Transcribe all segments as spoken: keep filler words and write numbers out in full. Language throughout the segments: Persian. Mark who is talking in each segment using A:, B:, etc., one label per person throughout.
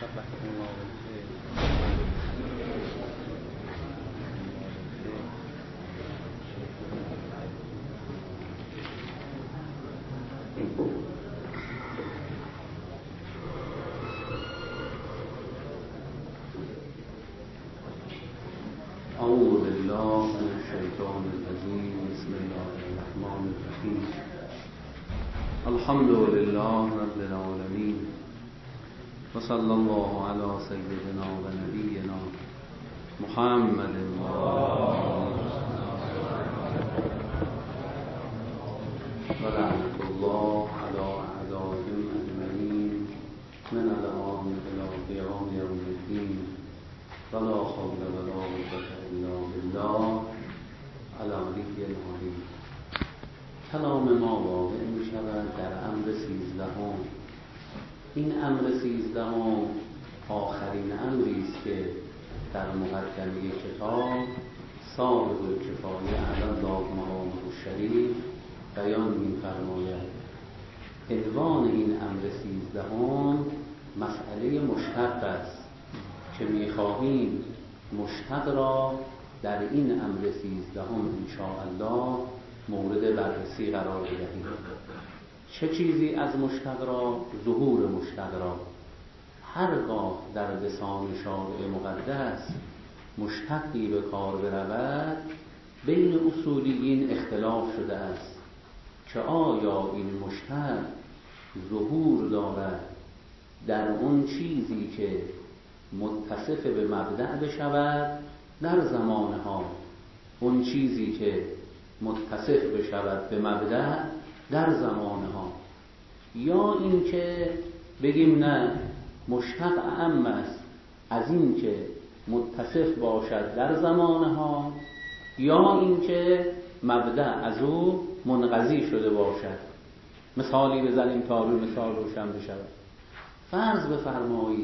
A: أعوذ بالله من الشيطان الرجيم. بسم الله الرحمن الرحيم. الحمد لله رب العالمين، وصلى الله على سيدنا ونبينا محمد ولعنة الله على أعدائهم أجمعين من الآن إلى قيام يوم الدين، ولا حول ولا قوة إلا بالله العلی العظیم. کلام ما واقع می شود در امر سیزدهم. این امر سیزدهم آخرین امری است که در مقدمه کتاب صاحب الکفایه علی الله مقامه الشریف بیان می فرماید. عنوان این امر سیزدهم مسئله مشتق است که می‌خواهیم مشتق را در این امر سیزدهم انشاءالله مورد بررسی قرار بدهیم. چه چیزی از مشتق را؟ ظهور مشتق را. هرگاه در لسان شارع مقدس مشتقی به کار برود، بین اصولیین اختلاف شده است که آیا این مشتق ظهور دارد در اون چیزی که متصف به مبدأ بشود در زمانها، اون چیزی که متصف بشود به مبدأ در زمانها، یا این که بگیم نه مشتق اعم است از این که متصف باشد در زمانها، یا این که مبدأ از او منقضی شده باشد. مثالی بزنیم تا روی مثال روشن بشود. فرض بفرمایید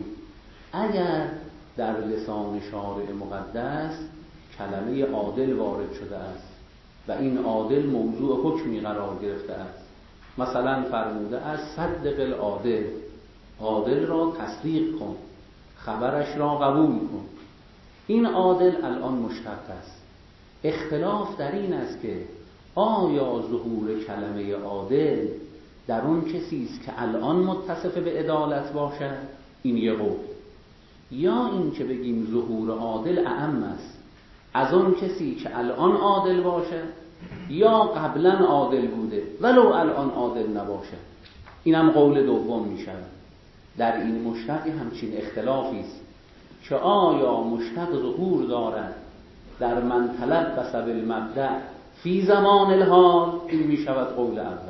A: اگر در لسان شارع مقدس کلمه عادل وارد شده است و این عادل موضوع حکمی قرار گرفته است، مثلا فرموده است صدق العادل، عادل را تصدیق کن، خبرش را قبول کن. این عادل الان مشتق است. اختلاف در این است که آیا ظهور کلمه عادل در اون کسی است که الان متصف به عدالت باشد، این یه قول، یا این که بگیم ظهور عادل اعم است از اون کسی که الان عادل باشه یا قبلا عادل بوده ولو الان عادل نباشه. اینم قول دوم می شود. در این مشتق همچین اختلافی است که آیا مشتق ظهور دارد در من تلبس بالمبدأ فی زمان الحال، این می شود قول اول،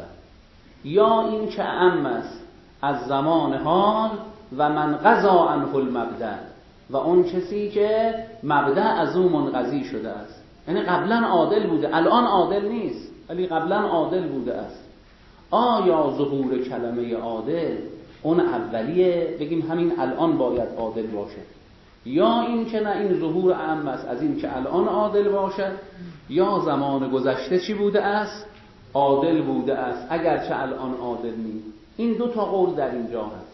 A: یا این که اعم است از زمان حال و من قضا عنه المبدأ، و اون کسی که مبدأ از اون منقضی شده است، یعنی قبلا عادل بوده الان عادل نیست ولی قبلا عادل بوده است. آیا ظهور کلمه عادل اون اولیه، بگیم همین الان باید عادل باشه، یا این که نه این ظهور اعم است از این که الان عادل باشه، یا زمان گذشته چی بوده است؟ عادل بوده است اگرچه الان عادل نیست. این دو تا قول در اینجا هست.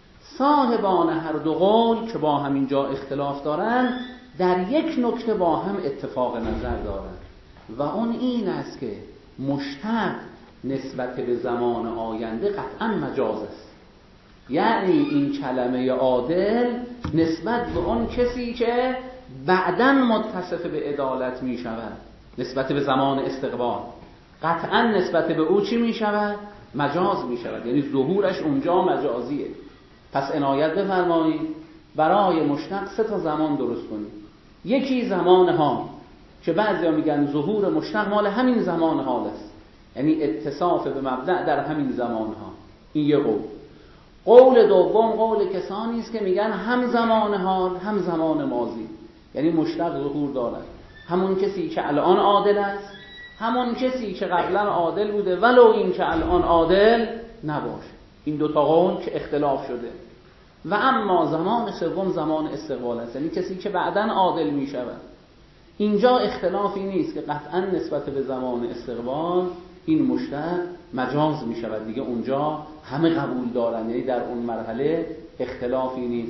A: صاحبان هر دو قول که با هم اینجا اختلاف دارند در یک نکته با هم اتفاق نظر دارند و اون این است که مشتق نسبت به زمان آینده قطعا مجاز است. یعنی این کلمه عادل نسبت به اون کسی که بعداً متصف به عدالت می شود، نسبت به زمان استقبال قطعا نسبت به او چی می شود؟ مجاز می شود، یعنی ظهورش اونجا مجازیه. پس عنایت بفرمایید برای مشتق سه تا زمان درست کنید. یکی زمان حال که بعضیا میگن ظهور مشتق مال همین زمان حال است، یعنی اتصاف به مبدأ در همین زمان ها. این یه قول. قول دوم قول کسانی است که میگن هم زمان حال هم زمان ماضی، یعنی مشتق ظهور دارد همون کسی که الان عادل است، همون کسی که قبلا عادل بوده ولو این که الان عادل نباشه. این دو تا قول که اختلاف شده. و اما زمان سوم زمان استقبال است، یعنی کسی که بعداً عادل می شود. اینجا اختلافی نیست که قطعاً نسبت به زمان استقبال این مشتق مجاز می شود دیگه، اونجا همه قبول دارن، یعنی در اون مرحله اختلافی نیست.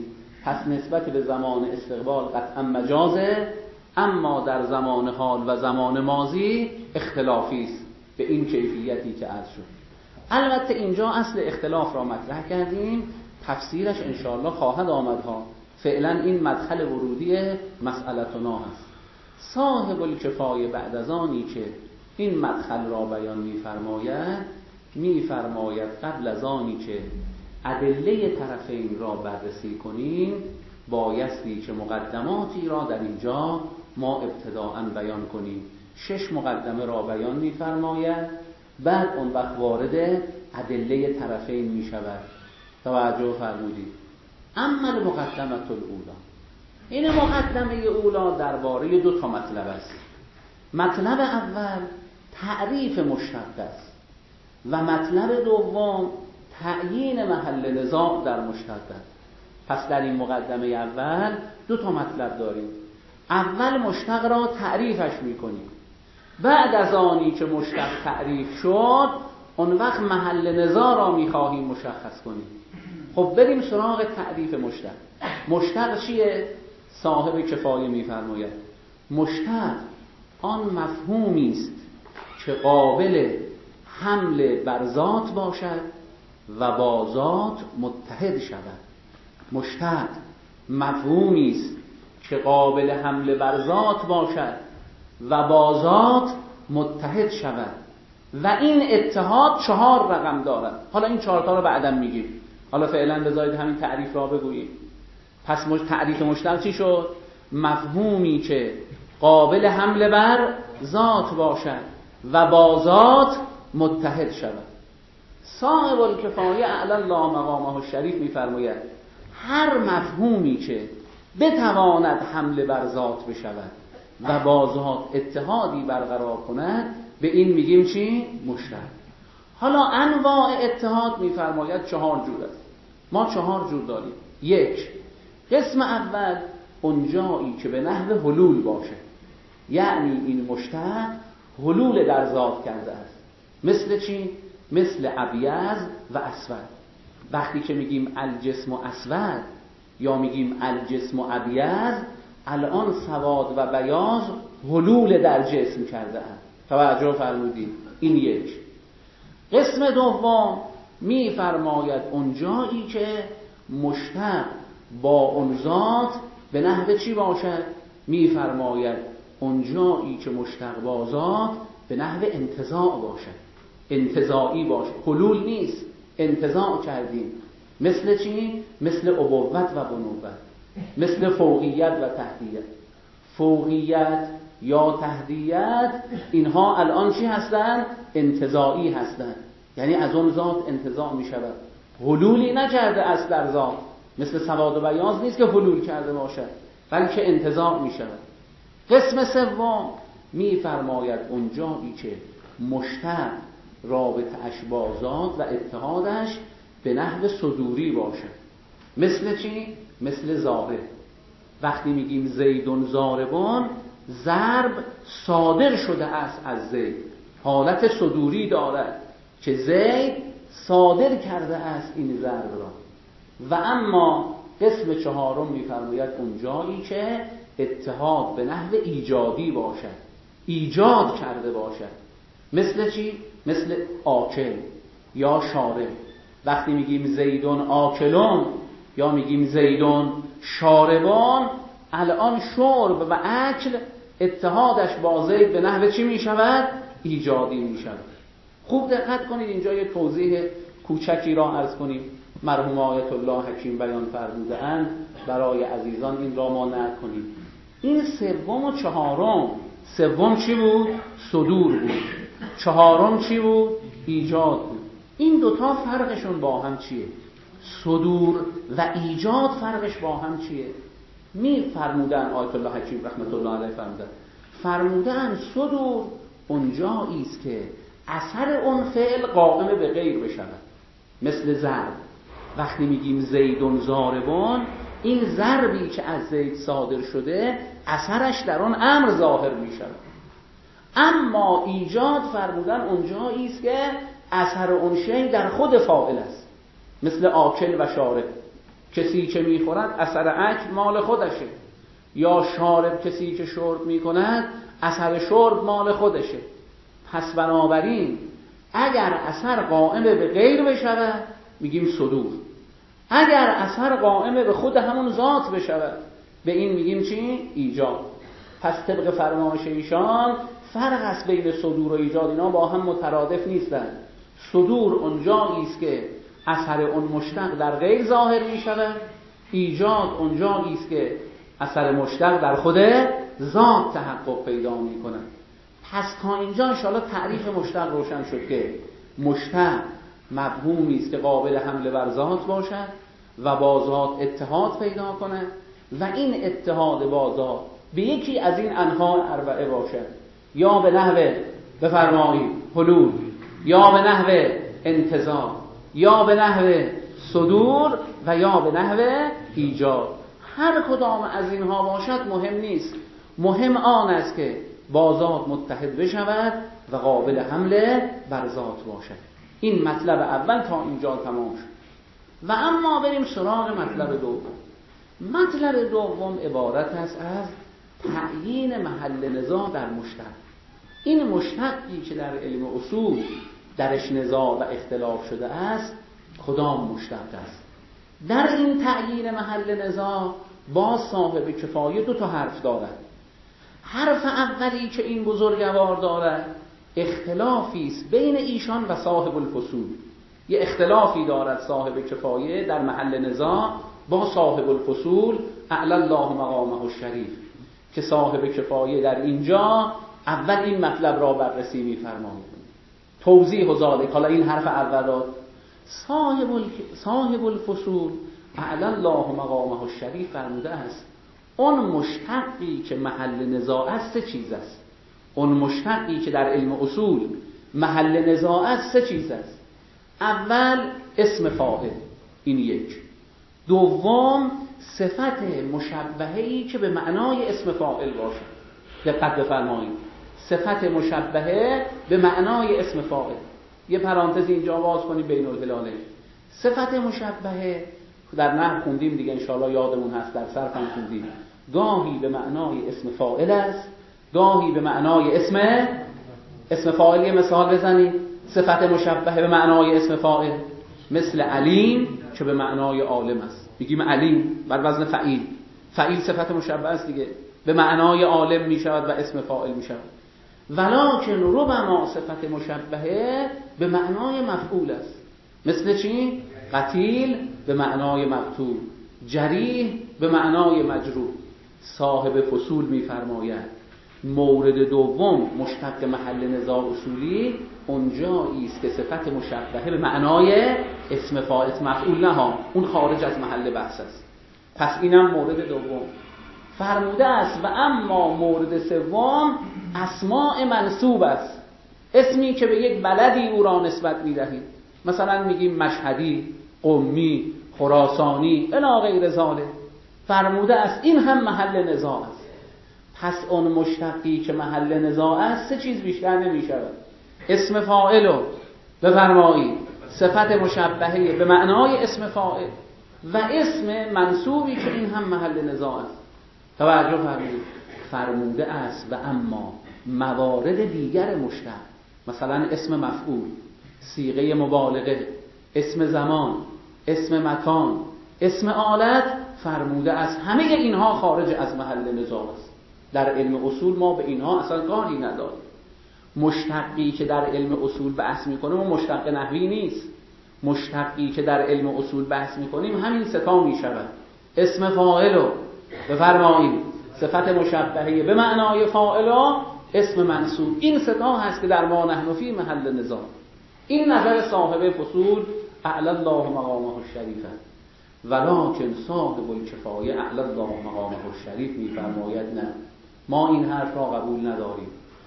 A: پس نسبت به زمان استقبال قطعا مجازه، اما در زمان حال و زمان ماضی اختلافی است به این کیفیتی که عرض شد. البته اینجا اصل اختلاف را مطرح کردیم، تفسیرش انشاءالله خواهد آمدها. فعلا این مدخل ورودی مسئلتنا هست. صاحب الکفایه بعد از آنی که این مدخل را بیان می‌فرماید، می‌فرماید قبل از آنی که ادله طرفین را بررسی کنیم بایستی که مقدماتی را در اینجا ما ابتداءً بیان کنیم. شش مقدمه را بیان می‌فرماید، بعد اون وقت وارد ادله طرفین می‌شود. توجه فرمودید. اما المقدمه الاولی، این مقدمه اولی درباره دو تا مطلب است. مطلب اول تعریف مشتق است و مطلب دوم تعیین محل نزاع در مشتق است. پس در این مقدمه اول دو تا مطلب داریم. اول مشتق را تعریفش میکنیم، بعد از آنی که مشتق تعریف شد اون وقت محل نزاع را میخواهیم مشخص کنیم. خب بریم سراغ تعریف مشتق. مشتق چیه؟ صاحب کفایه میفرماید مشتق آن مفهومی است که قابل حمل بر ذات باشد و با ذات متحد شود. مشتق مفهومی است که قابل حمل بر ذات باشد و با ذات متحد شود و این اتحاد چهار رقم دارد. حالا این چهار تا رو بعداً میگیم، حالا فعلا بذارید همین تعریف را بگوییم. پس تعریف مشتق چی شد؟ مفهومی که قابل حمل بر ذات باشد و با ذات متحد شود. صاحب الکفایه اعلی الله مقامه الشریف میفرماید هر مفهومی که بتواند حمل بر ذات بشود و با ذات اتحادی برقرار کند به این میگیم چی؟ مشتق. حالا انواع اتحاد میفرماید چهار جور است. ما چهار جور داریم. یک، قسم اول اونجایی که به نحو حلول باشه، یعنی این مشتق حلول در ذات کرده است. مثل چی؟ مثل ابیض و اسود. وقتی که میگیم الجسم و اسود یا میگیم الجسم و ابیض، الان سواد و بیاض حلول در جسم کرده اند. توجه فرمودید؟ این یک. قسم دوم میفرماید اونجایی که مشتق با اون ذات به نحو چی باشد؟ میفرماید اونجایی که مشتق با ذات به نحو انتزاع باشد، انتزاعی باشد. حلول نیست، انتزاع کردیم. مثل چی؟ مثل ابوت و بنوت، مثل فوقیت و تحتیت. فوقیت یا تحتیت اینها الان چی هستند؟ انتزاعی هستند، یعنی از اون ذات انتزاع می شود. حلولی نکرده است در ذات، مثل سواد و بیاض نیست که حلول کرده باشد، بلکه انتزاع می شود. قسم سوم می فرماید اونجایی که مشتق رابطه اش با ذات و اتحادش به نحو صدوری باشد. مثل چی؟ مثل ضارب. وقتی میگیم زیدون ضاربون، ضرب صادر شده است از زید، حالت صدوری دارد که زید صادر کرده است این ضرب را. و اما قسم چهارم میفرماید اونجایی که اتحاد به نحو ایجادی باشد، ایجاد کرده باشد. مثل چی؟ مثل آکل یا شارب. وقتی میگیم زیدون آکلون یا میگیم زیدون شاربان، الان شرب و اکل اتحادش با زید به نحو چی میشود؟ ایجادی میشود. خوب دقت کنید، اینجا یه توضیح کوچکی را عرض کنیم. مرحوم آیت الله حکیم بیان فرموده اند برای عزیزان این را ما نقل کنیم. این سوم و چهارم، سوم چی بود؟ صدور بود. چهارم چی بود؟ ایجاد بود. این دوتا فرقشون با هم چیه؟ صدور و ایجاد فرقش با هم چیه؟ می فرمودن آیت الله حکیم رحمت الله علیه فرمودن فرمودن صدور اونجایی است که اثر اون فعل قائم به غیر بشود. مثل ضرب، وقتی میگیم زیدون ضاربون، این ضربی که از زید صادر شده اثرش در اون امر ظاهر میشود. اما ایجاد فرمودن اونجایی است که اثر اون شی در خود فاعل است، مثل آکل و شارب.
B: کسی که میخورد اثر اکل مال خودشه، یا شارب کسی که شرب میکند اثر شرب مال خودشه. پس بنابراین اگر اثر قائم به غیر بشود میگیم صدور، اگر اثر قائم به خود همون ذات بشود به این میگیم چی؟ ایجاد. پس طبق فرمایش ایشان فرق است بین صدور و ایجاد، اینا با هم مترادف نیستن. صدور اونجایی است که اثر اون مشتق در غیر ظاهر میشود، ایجاد اونجایی است که اثر مشتق در خود ذات تحقق پیدا میکنه. پس تا اینجا انشاءالله تعریف مشتق روشن شد که مشتق مفهومی است که قابل حمل بر ذات باشد و با ذات اتحاد پیدا کند و این اتحاد با ذات به یکی از این انواع اربعه باشد، یا به نحو بفرمایید حلول، یا به نحو انتزاع، یا به نحو صدور و یا به نحو ایجاد. هر کدام از اینها باشد مهم نیست، مهم آن است که با ذات متحد بشود و قابل حمل بر ذات باشد. این مطلب اول تا اینجا تمام شد. و اما بریم سراغ مطلب دوم. مطلب دوم عبارت است از تعیین محل نزاع در مشتق. این مشتقی که در علم اصول درش نزاع و اختلاف شده است کدام مشتق است؟ در این تعیین محل نزاع با صاحب کفایه دو تا حرف دارد. حرف اولی که این بزرگوار دارد اختلافی است بین ایشان و صاحب الفصول. یه اختلافی دارد صاحب کفایه در محل نزاع با صاحب الفصول اعلی الله مقامه الشریف، که صاحب کفایه در اینجا اول این مطلب را بررسی می‌فرماید. توضیح ذالک، حالا این حرف اول را صاحب ال... صاحب الفصول اعلی الله مقامه الشریف فرموده است اون مشتقی که محل نزاع است سه چیز است. اون مشتقی که در علم اصول محل نزاع است سه چیز است. اول اسم فاعل، این یک. دوم صفت مشبهه‌ای که به معنای اسم فاعل باشد. دقت بفرمایید، صفت مشبهه به معنای اسم فاعل. یه پرانتز اینجا باز کنید بین الهلالین. صفت مشبهه در نحو خوندیم دیگه، انشاءالله یادمون هست، در صرف هم خوندیم، گاهی به معنای اسم فاعل است، گاهی به معنای اسم اسم فاعل. یه مثال بزنید. صفت مشبهه به معنای اسم فاعل مثل علیم که به معنای عالم است، میگیم علیم بر وزن فعیل. فعیل صفت مشبهه است دیگه، به معنای عالم میشود و اسم فاعل میشود. ولکن ربما صفت مشبهه به معنای مفعول است، مثل چی؟ قتیل به معنای مقتول، جریح به معنای مجروح. صاحب فصول میفرماید مورد دوم مشتق محل نزاع اصولی اونجایی است که صفت مشبهه به معنای اسم فاعل مفعول نه ها، اون خارج از محل بحث است. پس اینم مورد دوم فرموده است. و اما مورد سوم اسماء منسوب است، اسمی که به یک بلدی او را نسبت می‌دهید. مثلا میگیم مشهدی، قمی، خراسانی الی غیر ذلک. فرموده است این هم محل نزاع است. پس اون مشتقی که محل نزاع است سه چیز بیشتر نمی‌شود: اسم فاعل رو بفرمایید، صفت مشبهه به معنای اسم فاعل و اسم منسوبی که این هم محل نزاع است. توجه فرمایید. فرموده است و اما موارد دیگر مشتق، مثلا اسم مفعول، صیغه مبالغه، اسم زمان، اسم مکان، اسم آلت، فرموده است همه اینها خارج از محل نزاع است. در علم اصول ما به اینها اصلا کاری نداریم. مشتقی که در علم اصول بحث میکنیم و مشتق نحوی نیست. مشتقی که در علم اصول بحث میکنیم همین ستا میشود: اسم فاعل رو بفرمایید، صفت مشبهه به معنای فاعل و اسم منصوب. این ستا هست که در ما نحن فی محل نزاع. این نظر صاحب فصول اعلی الله مقامه الشریف. ولکن صاحب الکفایه اعلی الله مقامه الشریف میفرماید نه، ما این حرف را قبول نداریم.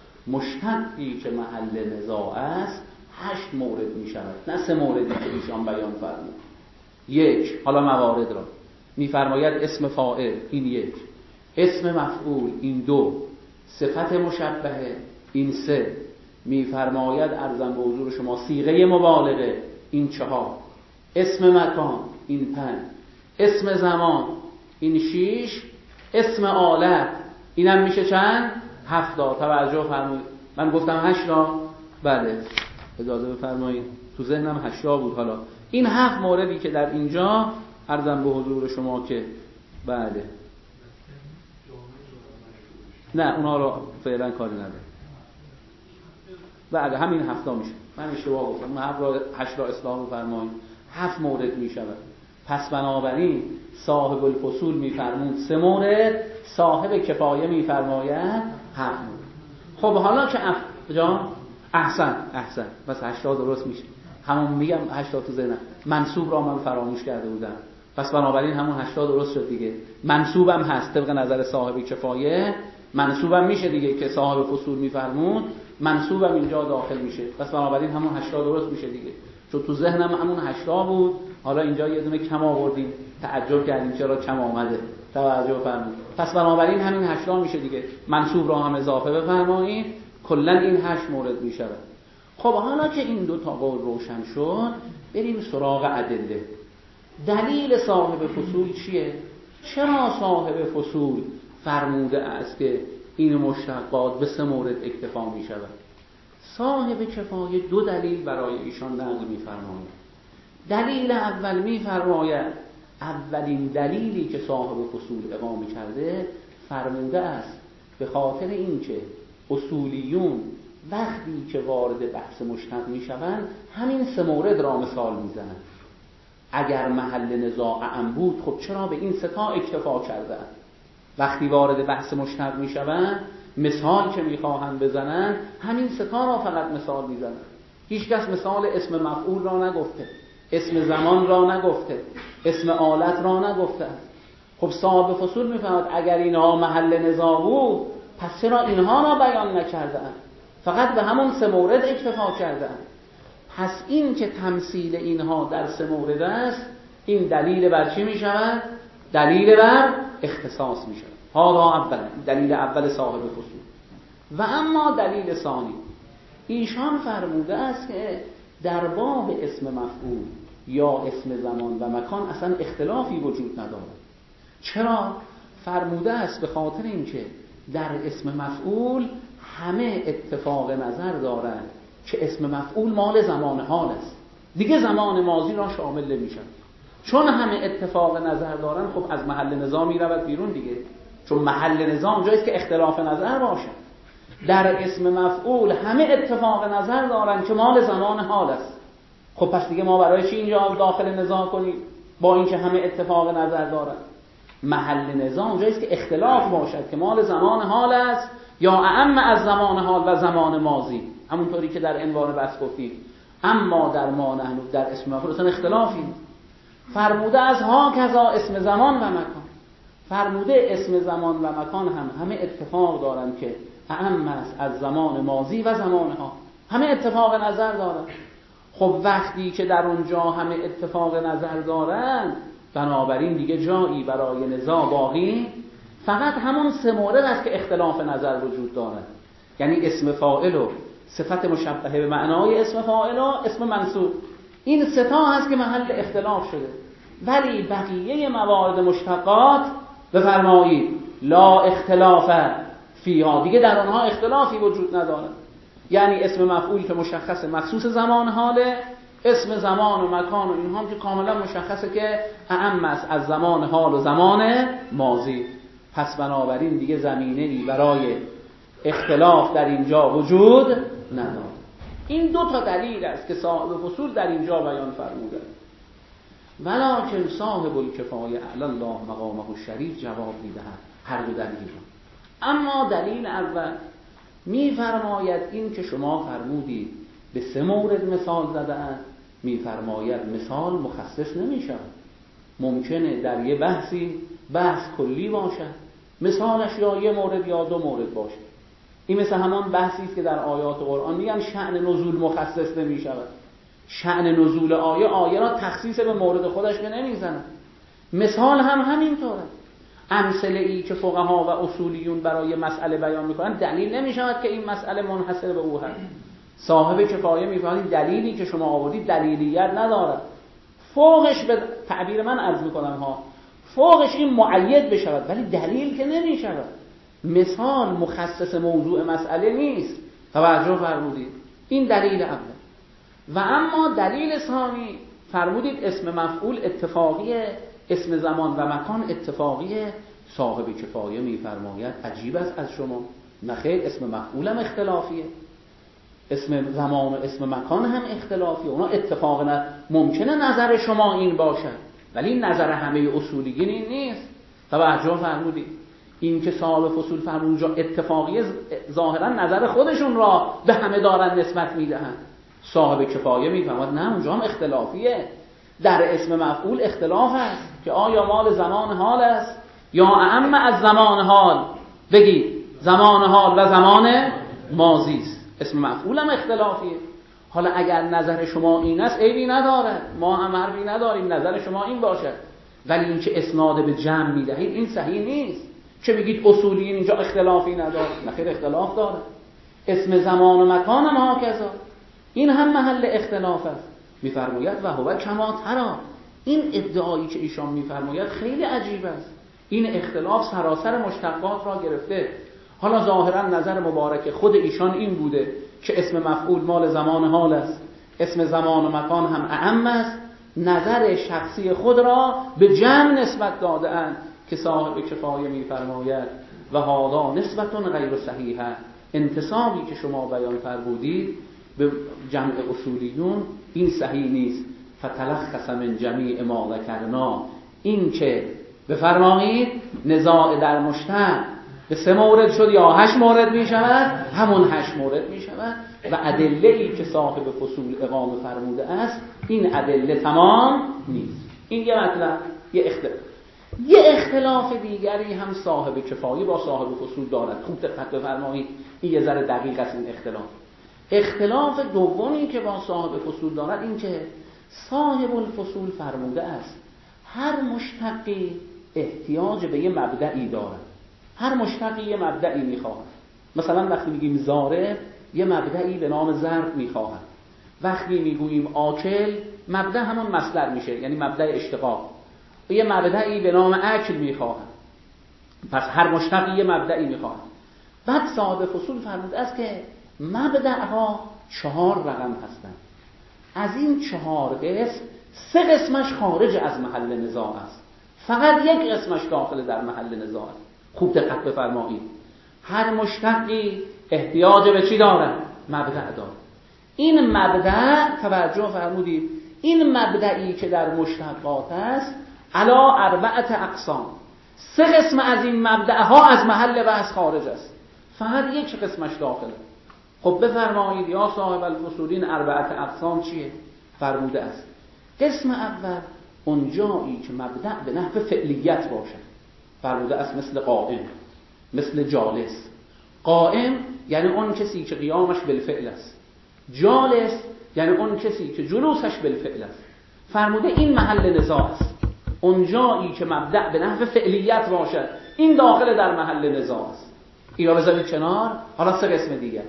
B: مشتقی که محل نزاع است هشت مورد می شود، نه سه موردی که ایشان بیان فرمود. یک، حالا موارد را میفرماید: اسم فاعل، این یک; اسم مفعول، این دو; صفت مشبهه، این سه. میفرماید ارزم به حضور شما صیغه مبالغه، این چهار; اسم مکان، این پنج; اسم زمان این شیش، اسم آلت اینم میشه چند؟ هفتا. توجه فرمایید. من گفتم هشتا؟ بله اجازه بفرمایید، تو ذهنم هشتا بود. حالا این هفت موردی که در اینجا عرضم به حضور شما که بله نه اونها رو فعلا کاری نداره. بله همین هفتا میشه. من اشتباه گفتم. اون هفت را هشت را اصلاح بفرمایید. هفت مورد میشود. پس بنابراین صاحب الفصول میفرمود سه مورد، صاحب کفایه میفرماید هفت مورد. خب حالا که اف... جان احسن احسن پس هشتا درست میشه. همون میگم هشتا تو ذهنم، منصوب را من فراموش کرده بودم. پس بنابراین همون هشتا درست شد دیگه. منصوبم هست طبق نظر صاحب کفایه، منصوبم میشه دیگه که صاحب فصول میفرمود، منصوبم اینجا داخل میشه. پس بنابراین همون هشتا درست میشه دیگه، چون تو ذهنم همون هشتا بود. حالا اینجا یه دونه کم آوردیم، تعجب کردیم چرا کم آمده. توجه فرمایید. پس بنابراین همین هشتا میشه دیگه. منصوب را هم اضافه بفرمایید، کلا این هشت مورد میشه. خب حالا که این دو تا قول روشن شد، بریم سراغ ادله. دلیل صاحب فصول چیه؟ چرا صاحب فصول فرموده است که این مشتقات به سه مورد اکتفا می شود؟ صاحب کفایه دو دلیل برای ایشان نقل می فرماید. دلیل اول می فرماید اولین دلیلی که صاحب فصول اقامه کرده فرموده است به خاطر اینکه اصولیون وقتی که وارد بحث مشتق می شوند همین سه مورد را مثال می زنند. اگر محل نزاع ام بود خب چرا به این سه تا اکتفا کردند؟ وقتی وارد بحث مشتق می شوند مثال که می خواهند بزنند همین سه تا را فقط مثال می زنند. هیچ کس مثال اسم مفعول را نگفته، اسم زمان را نگفته، اسم آلت را نگفته. خب صاحب فصول می فرماید اگر اینها محل نزاع بود پس چرا اینها را بیان نکردند؟ فقط به همون سه مورد اکتفا کردند. پس این که تمثیل اینها در سه مورد است، این دلیل بر چی می شود؟ دلیل بر اختصاص می شود. هذا اول، دلیل اول صاحب فصول. و اما دلیل ثانی، ایشان فرموده است که در باب اسم مفعول یا اسم زمان و مکان اصلا اختلافی وجود ندارد. چرا؟ فرموده است به خاطر اینکه در اسم مفعول همه اتفاق نظر دارند که اسم مفعول مال زمان حال است، دیگه زمان ماضی را شامل نمیشن. چون همه اتفاق نظر دارن خب از محل نزاع می رود بیرون دیگه، چون محل نزاع اونجایی است که اختلاف نظر باشه. در اسم مفعول همه اتفاق نظر دارن که مال زمان حال است. خب پس دیگه ما برای چی اینجا داخل نزاع کنیم با اینکه همه اتفاق نظر دارن؟ محل نزاع اونجایی است که اختلاف باشد که مال زمان حال است یا اعم از زمان حال و زمان ماضی، همونطوری که در عنوان بحث گفتیم. اما در ما نحن در اسم مفعول اصلا اختلافی. فرموده از ها کذا اسم زمان و مکان، فرموده اسم زمان و مکان هم همه اتفاق دارن که اعم است از زمان ماضی و زمان ها، همه اتفاق نظر دارن. خب وقتی که در اونجا همه اتفاق نظر دارن، بنابراین دیگه جایی برای نزاع باقی فقط همون سه مورد است که اختلاف نظر وجود دارد. یعنی اسم فاعل و صفت مشبهه به معنای اسم فاعل و اسم منصوب، این سه تا هست که محل اختلاف شده. ولی بقیه موارد مشتقات بفرمایید لا اختلاف فیها، دیگه در آنها اختلافی وجود ندارد. یعنی اسم مفعول که مشخص مخصوص زمان حاله، اسم زمان و مکان و اینها که کاملا مشخصه که اعم است از زمان حال و زمان ماضی. پس بنابراین دیگه زمینه‌ای برای اختلاف در اینجا وجود ندارد. این دو تا دلیل است که صاحب فصول در اینجا بیان فرموده. ولکن صاحب الکفایه اعلی الله مقامه الشریف جواب میدهد هر دو دلیل. اما دلیل اول میفرماید این که شما فرمودید به سه مورد مثال زده‌اند، میفرماید مثال مخصص نمیشه. ممکنه در یه بحثی بحث کلی باشه، مثالش یا یه مورد یا دو مورد باشه. این مثل همان بحثی است که در آیات قرآن میگن شأن نزول مخصص نمیشود. شأن نزول آیه آیه را تخصیص به مورد خودش که نمیزنه. مثال هم همینطوره. امثله ای که فقها و اصولیون برای مسئله بیان میکنن دلیل نمیشود که این مسئله منحصر به او هست. صاحب کفایه میفرماید دلیلی که شما آوردید دلیلیت نداره، فوقش به تعبیر من عرض میکنم ها، فوقش این مؤید بشود ولی دلیل که نمیشود. مثال مخصص موضوع مسئله نیست. توجه فرمودید، این دلیل اول. و اما دلیل ثانی فرمودید اسم مفعول اتفاقیه، اسم زمان و مکان اتفاقیه. صاحب کفایه میفرماید عجیب است از شما، نخیر اسم مفعولم اختلافیه، اسم زمان و اسم مکان هم اختلافیه، اونا اتفاق نه. ممکنه نظر شما این باشد ولی نظر همه اصولیین این نیست. توجه فرمودید، این که صاحب فصول فرمود اونجا اتفاقیه ظاهرا نظر خودشون را به همه دارن نسبت میدهن. صاحب کفایه میفرماید نه اونجا هم اختلافیه. در اسم مفعول اختلاف است که آیا مال زمان حال است یا اعم از زمان حال. بگید زمان حال و زمان ماضی است. اسم مفعول هم اختلافیه. حالا اگر نظر شما این است عیبی ندارد، ما هم حرفی نداریم، نظر شما این باشد، ولی این که اسناد به جمع میدهید این صحیح نیست. چه بگید اصولیین اینجا اختلافی نداره؟ نخیر اختلاف داره. اسم زمان و مکان هم هاکذا، این هم محل اختلاف است. میفرماید و هو کما ترا. این ادعایی که ایشان میفرماید خیلی عجیب است. این اختلاف سراسر مشتقات را گرفته. حالا ظاهرا نظر مبارک خود ایشان این بوده که اسم مفعول مال زمان حال است، اسم زمان و مکان هم اعم است. نظر شخصی خود را به جمع نسبت داده اند که صاحب کفایه میفرماید و هذا نسبتون غیر صحیحه. انتسابی که شما بیان فرمودید به جمع اصولیون این صحیح نیست. فتلخص من جمیع ما ذکرنا، این که بفرمایید نزاع در مشتق به سه مورد شد یا هشت مورد می شود، همون هشت مورد می شود و ادله ای که صاحب فصول اقامه فرموده است این ادله تمام نیست. این یه مطلب، یه اختلاف. یه اختلاف دیگری هم صاحب کفایه با صاحب فصول دارد. خوب دقت بفرمایید، این یه ذره دقیق است این اختلاف. اختلاف دومی که با صاحب فصول دارد این که صاحب الفصول فرموده است هر مشتقی احتیاج به یه مبدئی دارد. هر مشتقی یه مبدئی میخواهد. مثلا وقتی میگیم ضارب یه مبدئی به نام ضرب میخواهد. وقتی میگوییم آکل مبدأ همون مصدر میشه، یعنی مبدأ اشتقاق. یه مبدئی به نام اکل میخواهد. پس هر مشتقی یه مبدئی میخواهد. بعد صاحب فصول فرموده است که مبدأها چهار رقم هستند. از این چهار قسم سه قسمش خارج از محل نزاع است، فقط یک قسمش داخل در محل نزاع است. خوب دقت بفرمایید، هر مشتقی احتیاج به چی داره؟ مبدأ داره. این مبدأ توجه فرمودید، این مبدئی که در مشتقات است علا اربعت اقسام، سه قسم از این مبدأها از محل بحث خارج است، فقط یک قسمش داخله. خب بفرمایید یا صاحب الفصولین اربعت اقسام چیه؟ فرموده است قسم اول اونجایی که مبدأ به نحو فعلیت باشد. فرموده است مثل قائم، مثل جالس. قائم یعنی اون کسی که قیامش بالفعل است، جالس یعنی اون کسی که جلوسش بالفعل است. فرموده این محل نزاع است. اونجایی که مبدأ به نحو فعلیت باشد این داخل در محل نزاع است. اینا بذارید کنار. حالا سه قسم دیگر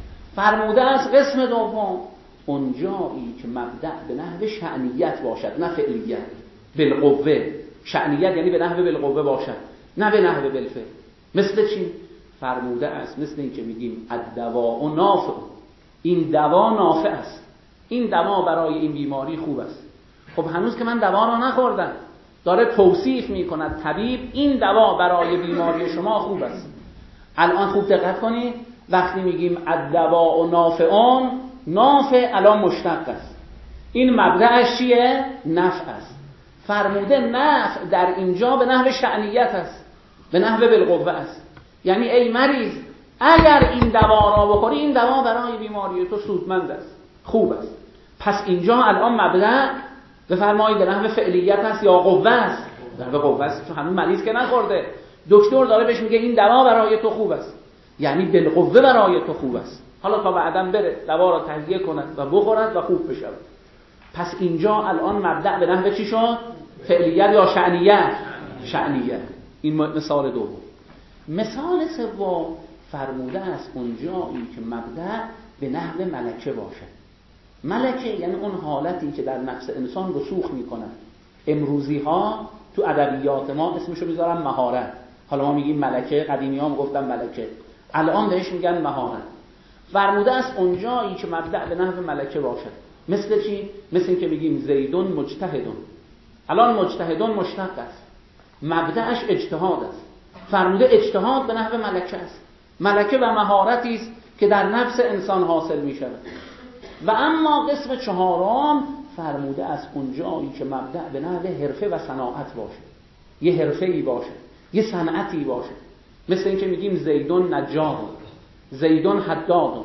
B: فرموده است. قسم دوم اونجایی که مبدأ به نحو شأنیت باشد، نه فعلیت. بالقوه، شأنیت یعنی به نحو بالقوه باشد، نه به نحو بالفعل. مثل چی؟ فرموده است مثل این که میگیم الدواء نافع، این دوا نافع است، این دوا برای این بیماری خوب است. خب هنوز که من دوا را نخوردم، داره توصیف میکند طبیب این دوا برای بیماری شما خوب است. الان خوب دقت کنید، وقتی میگیم الدواء نافعون، نافع الان مشتق است، این مبدأش چیه؟ نفع است. فرموده نفع در اینجا به نحو شأنیت است، به نحو بالقوه است. یعنی ای مریض اگر این دوا را بخوری این دوا برای بیماری تو سودمند است، خوب است. پس اینجا الان مبدأ بفرمایید به نحو فعلیت است یا قوه است؟ در به قوه است، چون همون مریض که نخورده، دکتر داره بهش میگه این دوا برای تو خوب است، یعنی بالقوه برای تو خوب است. حالا تا بعداً بره دوا را تهیه کند و بخورد و خوب بشه. پس اینجا الان مبدأ به نحو چی شد؟ فعلیت یا شأنیت؟ شأنیت. این مثال دوم. مثال سوم فرموده است اونجایی که مبدأ به نحو ملکه باشد. ملکه یعنی اون حالتی که در نفس انسان رسوخ می‌کند، امروزی ها تو ادبیات ما اسمشو میذارن مهارت. حالا ما میگیم ملکه، قدیمی ها گفتن ملکه، الان بهش میگن مهارت. فرموده است اونجایی که مبدأ به نحو ملکه باشد. مثل چی؟ مثل این که میگیم زیدون مجتهدون. الان مجتهدون مشتق است، مبدأش اجتهاد است. فرموده اجتهاد به نحو ملکه است. ملکه و مهارتی است که در نفس انسان حاصل میشود. و اما قسم چهارم فرموده است اونجایی که مبدأ به نحو حرفه و صناعت باشه، یه حرفه‌ای باشه، یه صنعتی باشه. مثل این که میگیم زیدون نجار، زیدون حداد.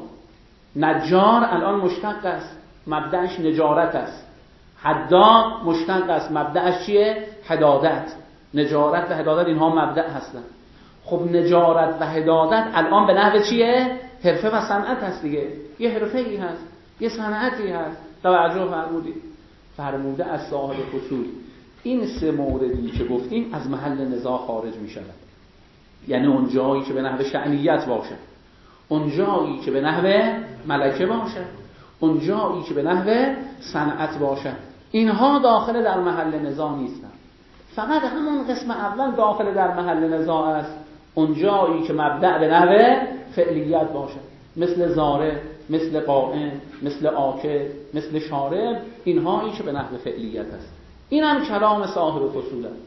B: نجار الان مشتق است، مبدأش نجارت است. حداد مشتق است، مبدأش چیه؟ حدادت. نجارت و حدادت اینها مبدأ هستن. خب نجارت و حدادت الان به نحو چیه؟ حرفه و صنعت هست دیگه. یه حرفه‌ای هست، یه صنعتی هست. توجه فرمودید. فرموده از صاحب فصول این سه موردی که گفتیم از محل نزاع خارج می شود. یعنی اون جایی که به نحو شأنیت باشه، اون جایی که به نحو ملکه باشه، اون جایی که به نحو صنعت باشه، اینها داخل در محل نزاع نیستن. فقط همون قسم اول داخل در محل نزاع است، اون جایی که مبدأ به نحو فعلیت باشه، مثل زاره، مثل قائم، مثل آکل، مثل شارب، اینها ایش به نحو فعلیت است. این هم کلام صاحب فصول است.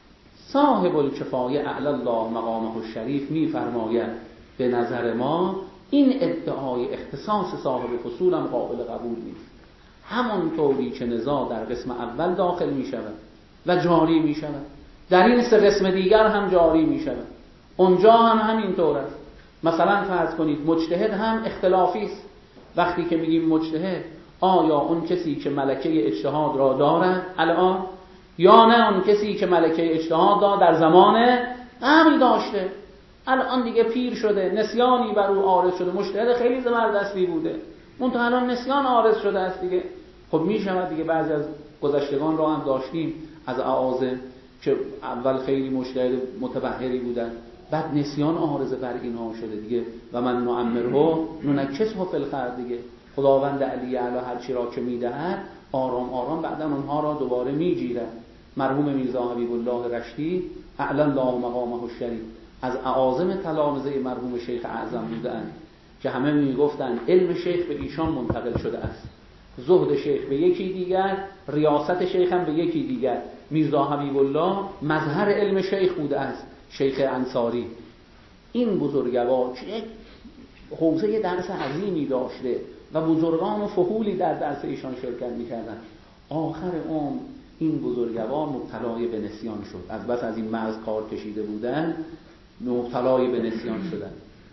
B: صاحب الکفایه اعلی الله مقامه الشریف می فرماید به نظر ما این ادعای اختصاص صاحب فصول هم قابل قبول نیست. همون طوری که نزاع در قسم اول داخل می شود و جاری می شود، در این سه قسم دیگر هم جاری می شود. اونجا هم همین طور است. مثلا فرض کنید مجتهد هم اختلافی است. وقتی که میگیم مجتهد، آیا اون کسی که ملکه اجتهاد را دارد الان، یا نه اون کسی که ملکه اجتهاد را در زمان قبل داشته، الان دیگه پیر شده، نسیانی بر او عارض شده، مجتهد خیلی زبردستی بوده، منتها الان نسیان عارض شده است دیگه. خب میشود دیگه. بعضی از گذشتگان را هم داشتیم از اعاظم که اول خیلی مجتهد متبحری بودن، بعد نسیان عارض بر اینها شده دیگه. و من نعمره ننکسه فی الخلق دیگه. خداوند علی اعلی هر چی را که میدهد آرام آرام بعدا اونها را دوباره میگیرد. مرحوم میرزا حبیب الله رشتی اعلی الله مقامه الشریف از اعاظم تلامذه مرحوم شیخ اعظم بودند که همه میگفتند علم شیخ به ایشان منتقل شده است، زهد شیخ به یکی دیگر، ریاست شیخ هم به یکی دیگر. میرزا حبیب الله مظهر علم شیخ بوده است، شیخ انصاری. این بزرگوار که یک حوزه درس عظیمی داشته و بزرگان و فحولی در درس ایشان شرکت می‌کردند، آخر عمر این بزرگوار مبتلای به نسیان شد. از بس از این مرض کار کشیده بودن مبتلای به نسیان شدن.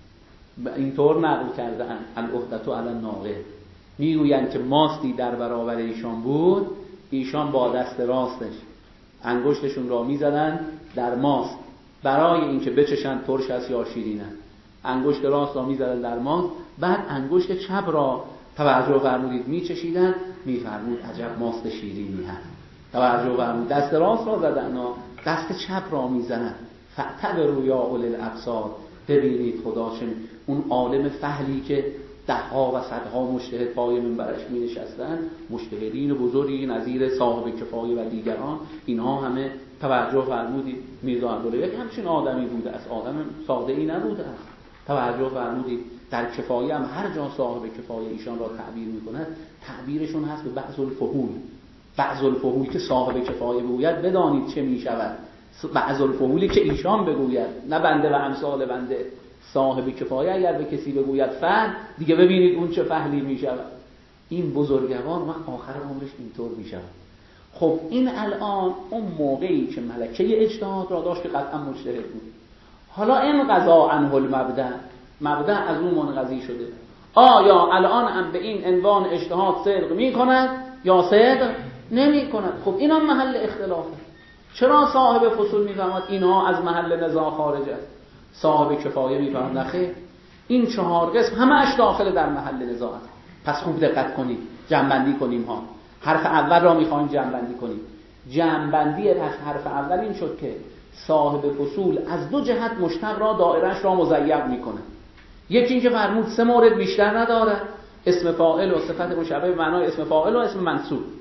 B: اینطور نقل کردن العهدة علی الناقل، میگویند که ماستی در برابر ایشان بود، ایشان با دست راستش انگشتشون را میزدن در ماست برای اینکه بچشن ترش است یا شیرینه. انگشت راست را میزدن در ماست، بعد انگشت چپ را توجه فرمودید میچشیدن، میفرمود عجب ماست شیرینی هست. توجه فرمودید دست راست را زدن، دست چپ را میزنن. فاعتبروا یا اولی الابصار، ببینید خدا چه اون عالم فحلی که دهها و صدها مجتهد پای منبرش می نشستن، مجتهدین بزرگی نظیر صاحب کفایه و دیگران، اینها همه توجه فرمودید میرزا عبدالله یک همچین آدمی بوده است، آدم ساده ای نبوده است. توجه فرمودید در کفایه هم هر جا صاحب کفایه ایشان را تعبیر می کند، تعبیرشون هست به بعض الفحول. بعض الفحول که صاحب کفایه بگوید بدانید چه می شود، بعض الفحولی که ایشان بگوید، نه بنده و امثال بنده. صاحب کفایه اگر به کسی بگوید فعل، دیگه ببینید اون چه فعلی می شود. این بزرگوار و آخر عمرش اینطور می شود. خب این الان اون موقعی که ملکه اجتهاد را داشت که قطعا مجتهد بود، حالا این قضا عنه المبدأ، مبدأ از اون منقضی شده، آیا الان هم به این عنوان اجتهاد صدق می کند یا صدق نمی کند؟ خب این هم محل اختلافه. چرا صاحب فصول می فرماید اینها از محل نزاع خارج است؟ صاحب کفایه می فرماید نخیر، این چهار قسم همه اش داخل در محل نزاع است. پس خوب دقت کنید، جمع‌بندی کنیم ها. حرف اول را می‌خوایم جمع‌بندی کنیم. جمع‌بندی پس حرف اول این شد که صاحب فصول از دو جهت مشتق را دایره‌اش را مضیق می‌کنه. یکی این که فرمود سه مورد بیشتر نداره، اسم فاعل و صفت مشبه به معنای اسم فاعل و اسم منصوب.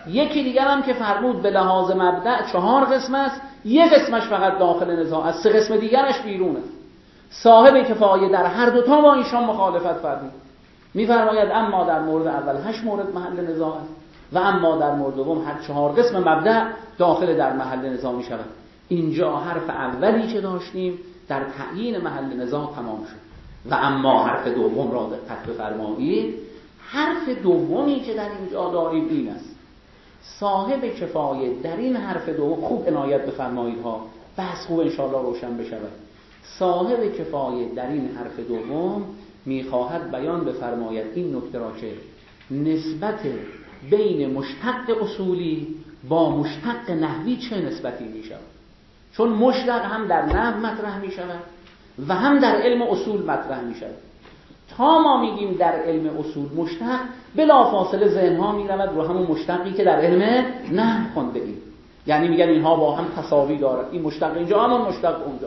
B: یکی دیگر هم که فرمود به لحاظ مبدأ چهار قسم است، یک قسمش فقط داخل نزاع است، سه قسم دیگرش بیرون است. صاحب کفایه در هر دوتا با ایشان مخالفت فرمود. می‌فرماید اما در مورد اول هشت مورد محل نزاع است و اما در مورد دوم هر چهار قسم مبدأ داخل در محل نزاع می‌شود. اینجا حرف اولی که داشتیم در تعیین محل نزاع تمام شد و اما حرف دوم را دقت بفرمایید. حرف دومی که در اینجا داریم این است: صاحب کفایه در این حرف دوم خوب عنایت بفرمایید ها، بس خوب انشاءالله روشن بشود. صاحب کفایه در این حرف دوم میخواهد بیان بفرماید این نکته را که نسبت بین مشتق اصولی با مشتق نحوی چه نسبتی میشود. چون مشتق هم در نحو مطرح میشود و هم در علم اصول مطرح میشود. تا ما میگیم در علم اصول مشتق، بلا فاصله ذهن ها میرود رو همون مشتقی که در علم نحو خونده ایم. یعنی میگن اینها با هم تساوی دارد، این مشتق اینجا همون مشتق اونجا.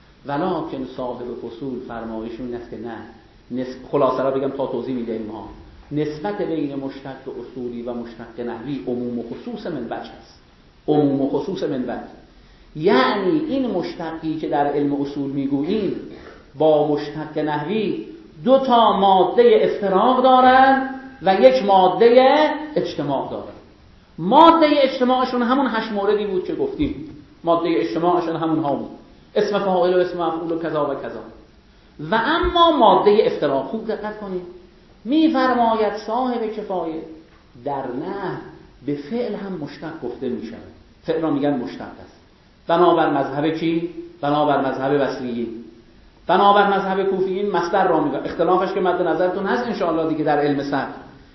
B: ولکن صاحب اصول فرمایشون است که نه، نسب... خلاصه را بگم تا توضیح میدهیم ها، نسبت بین مشتق اصولی و مشتق نحوی عموم و خصوص من وجه است. عموم و خصوص من وجه، یعنی این مشتقی که در علم اصول میگوییم با مشتق نحوی دو تا ماده افتراق دارند و یک ماده اجتماع دارند. ماده اجتماعشون همون هشت موردی بود که گفتیم. ماده اجتماعشون همون ها بود، اسم فاعل و اسم مفعول و کذا و کذا. و اما ماده افتراق، خوب دقت کنید، میفرماید صاحب کفایه در نحو به فعل هم مشتق گفته میشود. فعل را میگن مشتق است. بنابر مذهب کی؟ بنابر مذهب بصریین. بنابر مذهب کوفیین مصدر را میگن. اختلافش که مد نظرتون هست ان شاء الله دیگه در علم صرف.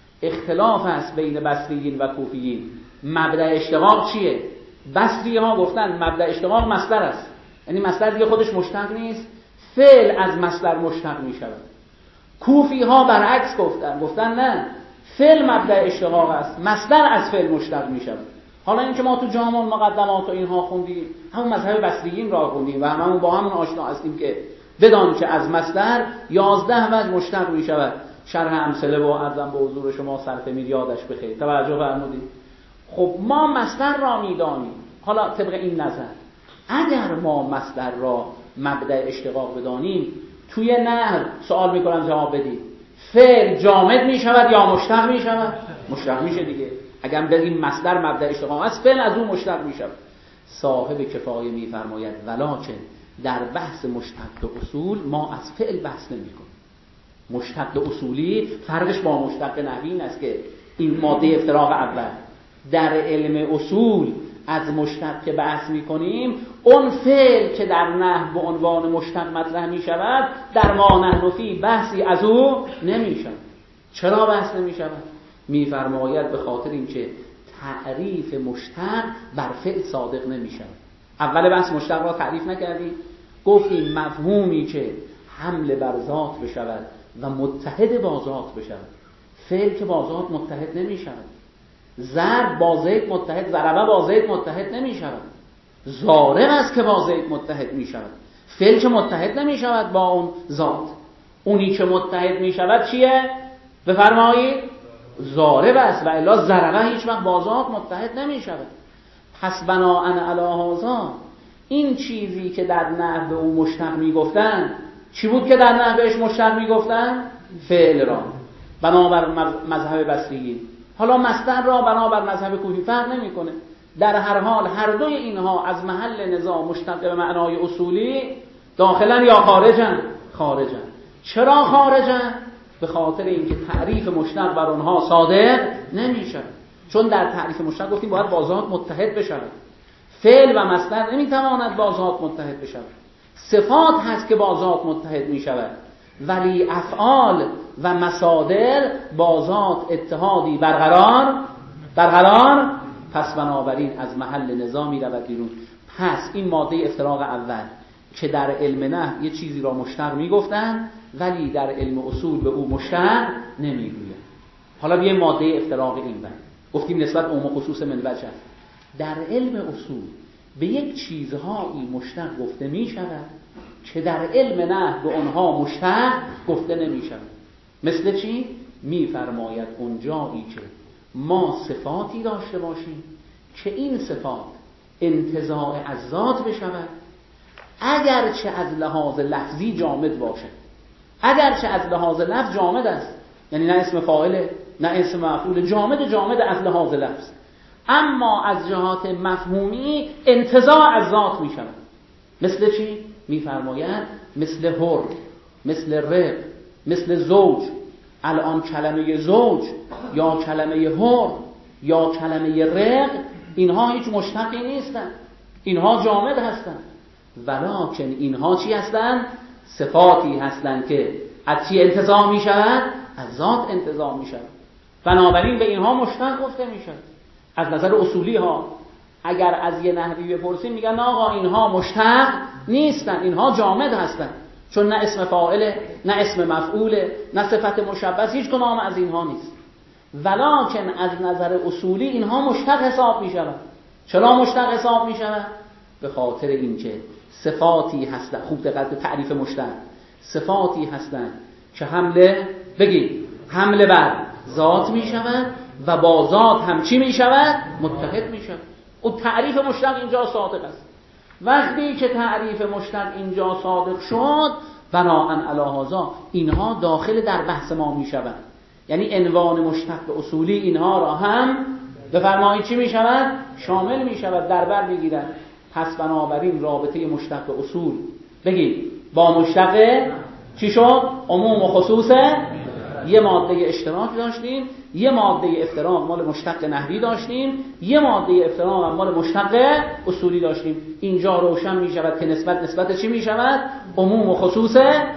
B: اختلاف است بین بصریین و کوفیین. مبدأ اشتقاق چیه؟ بصری ها گفتن مبدأ اشتقاق مصدر است. یعنی مصدر دیگه خودش مشتق نیست، فعل از مصدر مشتق میشود. کوفی ها برعکس گفتن، گفتن نه، فعل مبدأ اشتقاق است، مصدر از فعل مشتق میشود. حالا اینکه ما تو جامع المقدمات و اینها خوندیم، همون مذهب بصریین را خوندیم و همون با همون آشنا هستیم که بدان که از مصدر یازده وجه مشتق می شود. شرح امثله و عرضم به حضور شما صرف میر یادش بخیر، توجه فرمودید. خب ما مصدر را می دانیم. حالا طبق این نظر اگر ما مصدر را مبدأ اشتقاق بدانیم، توی نحو سوال می کنم جواب بدید، فعل جامد می شود یا مشتق می شود؟ مشتق میشه دیگه. اگر بگیم مصدر مبدأ اشتقاق است، فعل از اون مشتق می شود. صاحب کفایه می فرماید ولکن در بحث مشتق اصول ما از فعل بحث نمی کنیم. مشتق اصولی فرقش با مشتق نحوی این است که این ماده افتراق اول در علم اصول از مشتق بحث می کنیم، اون فعل که در نحو به عنوان مشتق مطرح می شود در ما نحن فی بحثی از او نمی شود. چرا بحث نمی شود؟ می فرماید به خاطر اینکه تعریف مشتق بر فعل صادق نمی شود. اول بحث مشتق را تعریف نکردیم، گفتیم مفهومی که حمل بر ذات بشود و متحد با ذات بشود. فعل که با ذات متحد نمی شود. ضرب با زید متحد، ضربه با زید متحد نمی شود. ضارب است که با زید متحد می شود. فعل که متحد نمی شود با اون ذات. اونی که متحد می شود چیه؟ بفرمایید ضارب است و الا ضربه هیچ وقت با ذات متحد نمی شود. پس بناءً علی هذا این چیزی که در نحو او مشتق میگفتن چی بود که در نحو بهش مشتق میگفتن؟ فعل را بنابر مذهب بصریین. حالا مصدر را بنابر مذهب کوفی فرق نمیکنه. در هر حال هر دوی اینها از محل نزاع مشتق به معنای اصولی داخلن یا خارجن؟ خارجن. چرا خارجن؟ به خاطر اینکه تعریف مشتق بر اونها صادق نمیشه. چون در تعریف مشتق گفتیم باید با ذات متحد بشود. فعل و مصدر نمیتواند با ذات متحد بشود. صفات هست که با ذات متحد میشود، ولی افعال و مصادر با ذات اتحادی برقرار برقرار پس بنابراین از محل نزاع میرود بیرون. پس این ماده افتراق اول که در علم نحو یه چیزی را مشتق میگفتن ولی در علم اصول به او مشتق نمیگویند. حالا بیایم ماده افتراق این بعد گفتیم نسبت عموم خصوص من وجه. در علم اصول به یک چیزهایی مشتق گفته می شود که در علم نحو به آنها مشتق گفته نمی شود. مثل چی؟ می فرماید اون جایی که ما صفاتی داشته باشیم که این صفات انتزاع از ذات بشود، اگرچه از لحاظ لفظی جامد باشد، اگرچه از لحاظ لفظ جامد است، یعنی نه اسم فاعله نه اسم مفعول، جامد جامد از لحاظ لفظ، اما از جهات مفهومی انتزاع از ذات می شود. مثل چی؟ می فرماید مثل حر، مثل رق، مثل زوج. الان کلمه زوج یا کلمه حر یا کلمه رق، اینها هیچ مشتقی نیستند، اینها جامد هستند، ولکن اینها چی هستند؟ صفاتی هستند که از چی انتزاع می شود؟ از ذات انتزاع می شود. بنابراین به اینها مشتق گفته می شود. از نظر اصولی ها اگر از یه نحوی بپرسیم میگن آقا اینها مشتق نیستن، اینها جامد هستن، چون نه اسم فاعله نه اسم مفعوله نه صفت مشبث، هیچ کدام از اینها نیست. ولکن از نظر اصولی اینها مشتق حساب می شود. چرا مشتق حساب می شود؟ به خاطر اینکه صفاتی هستن، خوب دقت به تعریف مشتق، صفاتی هستن که حمله بگید حمله بر ذات می شود و با ذات هم چی می شود؟ متحد می شود. و تعریف مشتق اینجا صادق است. وقتی که تعریف مشتق اینجا صادق شد، بناهن علی هذا اینها داخل در بحث ما می شود. یعنی عنوان مشتق اصولی اینها را هم بفرمایید چی می شود؟ شامل می شود، در بر می گیرد. پس بنابراین رابطه مشتق اصول بگید با مشتق چی شد؟ عموم و خصوص. یه ماده اشتراک داشتیم، یه ماده افتراق مال مشتق نحوی داشتیم، یه ماده افتراق مال مشتق اصولی داشتیم. اینجا روشن می شود که نسبت نسبت چی می شود؟ عموم و خصوص.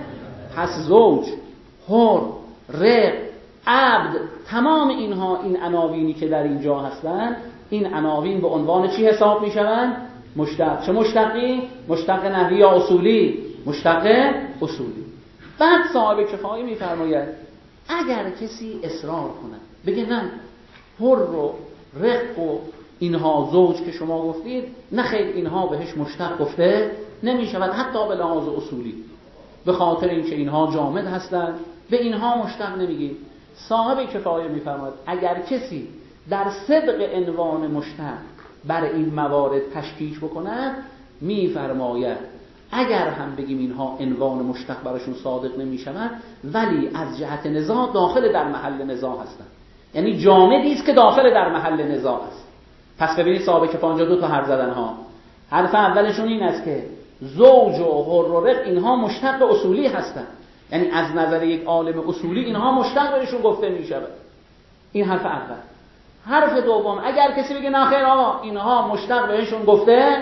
B: پس زوج، حر، رق، عبد، تمام اینها، این عناوینی که در اینجا هستند، این عناوین به عنوان چی حساب می شوند؟ مشتق. چه مشتقی؟ مشتق نحوی یا اصولی؟ مشتق اصولی. بعد صاحب کفایه می فرماید اگر کسی اصرار کنه بگه نه حر و رق و اینها زوج که شما گفتید، نه خیر اینها بهش مشتق گفته نمی شود حتی به لحاظ اصولی، به خاطر اینکه اینها جامد هستند، به اینها مشتق نمیگیم. صاحب کفایه می فرماید اگر کسی در صدق عنوان مشتق بر این موارد تشکیک بکند، می فرماید اگر هم بگیم اینها عنوان مشتق براشون صادق نمی شود، ولی از جهت نزاع داخل در محل نزاع هستند، یعنی جامدی است که داخل در محل نزاع است. پس ببینید صاحب کفایه اینجا دو تا حرف زدن ها. حرف اولشون این است که زوج و حر و رق اینها مشتق اصولی هستند، یعنی از نظر یک عالم اصولی اینها مشتق بهشون گفته می شود. این حرف اول. حرف دوم اگر کسی بگه نه خیر آقا اینها مشتق بهشون گفته،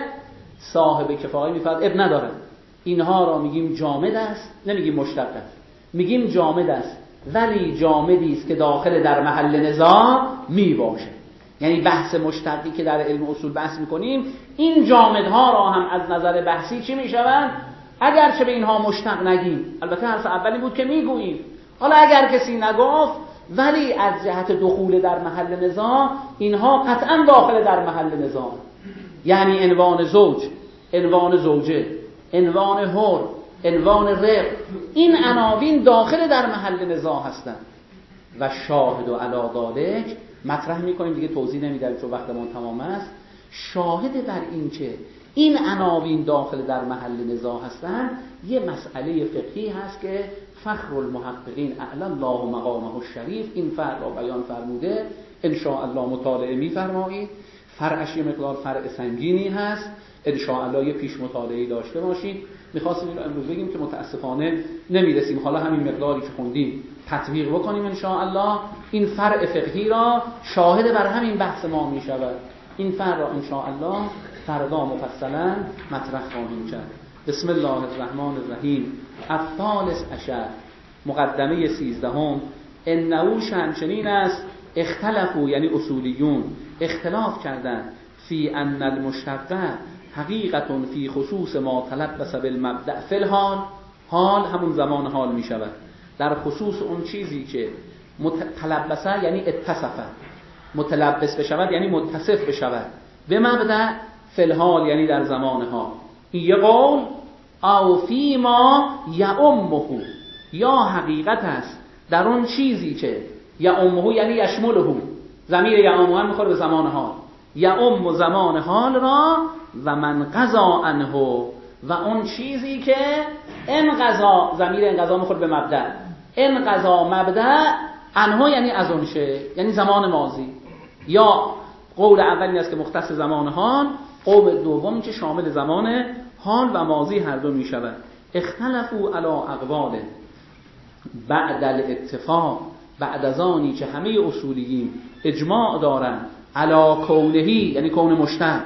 B: صاحب کفایه میفرد اب نداره، اینها را میگیم جامد است، نمیگیم مشتق است، میگیم جامد است، ولی جامدی است که داخل در محل نزاع می باشه. یعنی بحث مشتقی که در علم اصول بحث میکنیم، این جامدها را هم از نظر بحثی چی میشوند؟ اگر چه به اینها مشتق نگیم، البته حرف اولی بود که میگوییم، حالا اگر کسی نگفت ولی از جهت دخول در محل نزاع اینها قطعا داخل در محل نزاع، یعنی عنوان زوج، عنوان زوجه، عنوان حر، عنوان رق، این عناوین داخل در محل نزاع هستند. و شاهد و علی ذالک مطرح میکنیم دیگه، توضیح نمیدم چون وقتمون تمام است. شاهد بر این که این عناوین داخل در محل نزاع هستند، یه مسئله فقهی هست که فخر المحققین اعلی الله مقامه الشریف این فرع را بیان فرموده. ان شاء الله مطالعه می‌فرمایید. فرعش یه مقدار فرع سنگینی هست، ان شاء الله یه پیش مطالعه‌ای داشته باشید. می‌خواستیم اینو امروز بگیم که متاسفانه نمی‌رسیم، حالا همین مقداری که خوندیم تطبیق بکنیم ان شاء الله. این فرع فقهی را شاهد بر همین بحث ما می‌شود. این فرع را ان شاء الله فردا مفصلا مطرح خواهیم کرد. بسم الله الرحمن الرحیم. الثالث عشر، مقدمه سیزدهم. انه شأن است اختلفوا، یعنی اصولیون اختلاف کردند، فی ان المشتق حقیقت فی خصوص ما تلبس بالمبدأ فی الحال. حال همون زمان حال می شود، در خصوص اون چیزی که متلبسه یعنی اتصفه، متلبس بشود یعنی متصف بشود، به مبدأ فی الحال یعنی در زمان ها. این یه قول. او فی ما یعمه، یا حقیقت است در اون چیزی که یعمه یعنی یشمله، ضمیر یعم هم میخوره به زمان حال. یعم زمان حال را و من قضا عنه، و اون چیزی که ان قضا، ضمیر ان قضا میخوره به مبدأ، ان قضا مبدأ عنه یعنی از اون شه، یعنی زمان ماضی. یا قول اول این است که مختص زمان حال، قول دوم که شامل زمان حال و ماضی هر دو میشود. اختلفوا علی اقوال بعد الاتفاق، بعد از آنی که همه اصولیین اجماع دارن علی کونهی یعنی کون مشتق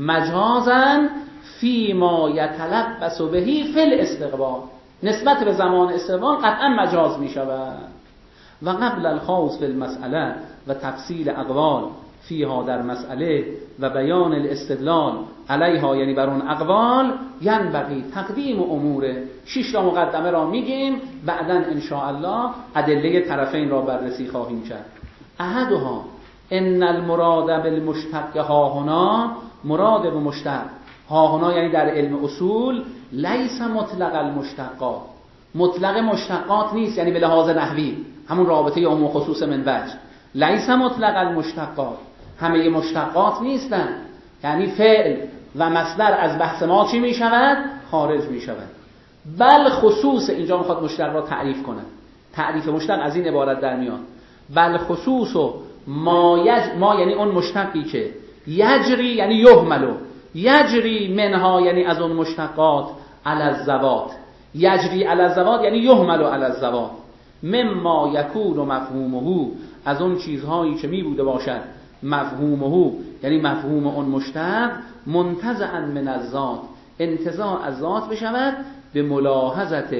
B: مجازا فی ما یتلبس بهی فی الاستقبال، نسبت به زمان استقبال قطعا مجاز می شود. و قبل الخوض فی المسئله و تفصیل اقوال فیها در مسئله و بیان الاستدلال علیها یعنی بر اون اقوال، ینبغی تقدیم امور، شش تا مقدمه را میگیم، بعداً ان شاء الله ادله طرفین را بررسی خواهیم کرد. احدها ان المراد بالمشتق ها هنا، مراد به مشتق ها هنا یعنی در علم اصول لیس مطلق المشتقات، مطلق مشتقات نیست، یعنی به لحاظ نحوی همون رابطه عموم و خصوص من وجه، لیس مطلق المشتقات، همه مشتقات نیستن، یعنی فعل و مصدر از بحث ما چی می شود؟ خارج می شود. بل خصوص، اینجا میخواد مشتق را تعریف کنه، تعریف مشتق از این عبارت در میاد، بل خصوص و ما, یج... ما یعنی اون مشتقی که یجری یعنی یحملو، یجری منها یعنی از اون مشتقات علی الزوات، یجری علی الزوات یعنی یحملو علی الزوات، مما یکون و مفهومه، از اون چیزهایی که می بوده باشد مفهومه یعنی مفهوم اون مشتق منتزعا من الذات، انتزاع از ذات بشود به ملاحظت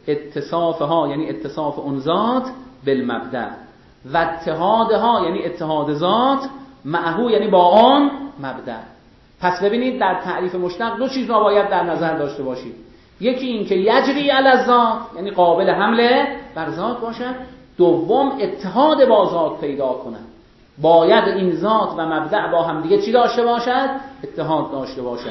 B: اتصافها یعنی اتصاف اون ذات بالمبدأ و اتحادها یعنی اتحاد ذات معهو یعنی با آن مبدأ. پس ببینید در تعریف مشتق دو چیز را باید در نظر داشته باشید، یکی این که یجری علی الذات یعنی قابل حمله بر ذات باشد، دوم اتحاد با ذات پیدا کند، باید این ذات و مبدأ با هم دیگه چی داشته باشد؟ اتحاد داشته باشد.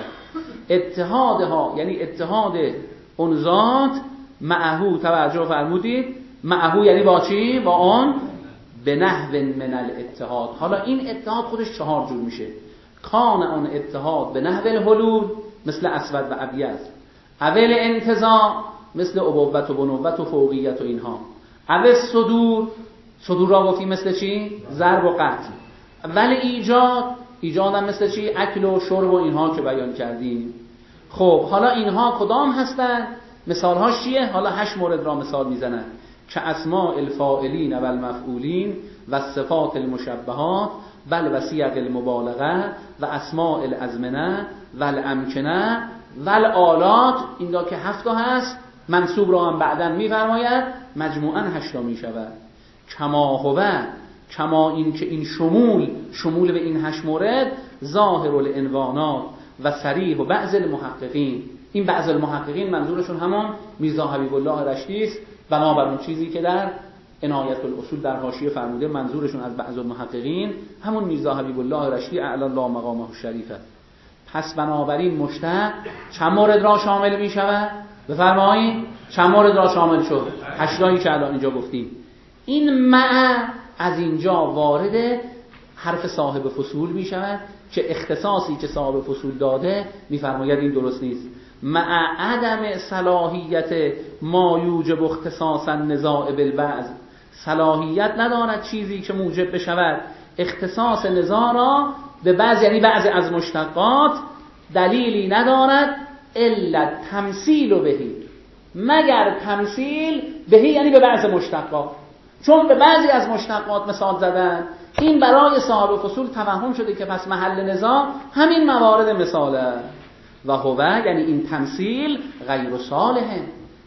B: اتحادها یعنی اتحاد اون ذات معهو، توجه فرمودید، معهو یعنی با چی؟ با آن به نحو من الاتحاد. حالا این اتحاد خودش چهار جور میشه. کان اون اتحاد به نحو الحلول مثل اسود و ابیض، اول انتزاع مثل ابوت و بنوت و فوقیت و اینها، اول صدور، صدور را گفتیم مثل چی؟ ضرب و قتل. ولی ایجاد، ایجاد هم مثل چی؟ اکل و شرب و اینها که بیان کردیم. خب حالا اینها کدام هستند؟ مثالهاش چیه؟ حالا هشت مورد را مثال میزنن که اسماء الفاعلین و المفعولین و صفات المشبهات بل و سیغ المبالغه و اسماء الازمنه و الامکنه و الآلات، این دا که هفتا هست، منصوب را هم بعداً میفرماید، مجموعاً هشتا میشود. کما هو، کما این که این شمول، شمول به این هشت مورد، ظاهر العنوانات و صریح و بعض المحققین، این بعض المحققین منظورشون همون میرزا حبیب الله رشتی است، بنابر اون چیزی که در عنایت الاصول در حاشیه فرموده، منظورشون از بعض المحققین همون میرزا حبیب الله رشتی اعلی الله مقامه الشریف است. پس بنابراین مشتق چند مورد را شامل می شود؟ بفرمایید چند مورد را شامل شد؟ هشتایی که الان اینجا گفتیم. این مع از اینجا وارد حرف صاحب فصول می شود که اختصاصی که صاحب فصول داده میفرماید این درست نیست. مع عدم صلاحیت ما یوجب اختصاص النزاع بالبعض، صلاحیت ندارد چیزی که موجب بشود اختصاص نزاع را به بعض، یعنی بعض از مشتقات، دلیلی ندارد الا تمثیل بهی، مگر تمثیل بهی یعنی به بعض مشتقات، چون به بعضی از مشتقات مثال زدن، این برای صاحب فصول توهم شده که پس محل نزاع همین موارد مثاله. و هو یعنی این تمثیل غیر صالح،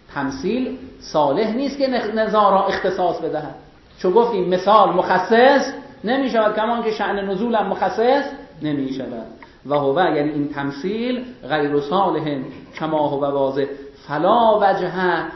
B: تمثیل صالح نیست که نزاع را اختصاص بدهد، چون گفتیم مثال مخصص نمی شود، کمان که شأن نزول هم مخصص نمی شود. و هو یعنی این تمثیل غیر صالح کما هو واضح، فلا وجه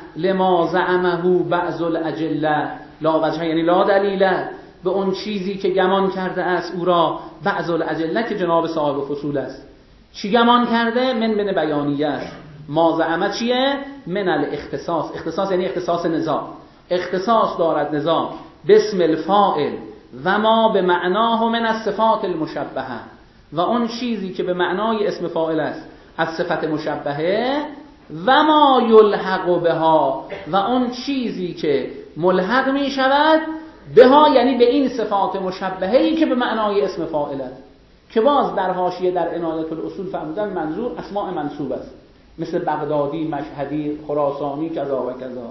B: لما زعمه بعض الاجله، لا وجه یعنی لا دلیله به اون چیزی که گمان کرده است او را بعض الاجله که جناب صاحب فصول است. چی گمان کرده؟ من بن بیانیه است. ما زعمه چیه؟ من الاختصاص، اختصاص یعنی اختصاص نزاع، اختصاص دارد نزاع بسم الفاعل و ما به معناه من الصفات المشبهه، و اون چیزی که به معنای اسم فاعل است از صفت مشبهه، و ما یلحق بها، و اون چیزی که ملحق می شود بها، یعنی به این صفات مشبهه‌ای که به معنای اسم فاعل است، که باز در حاشیه در عنایت الاصول فرمودن منظور اسماء منصوب است، مثل بغدادی، مشهدی، خراسانی، کذا و کذا.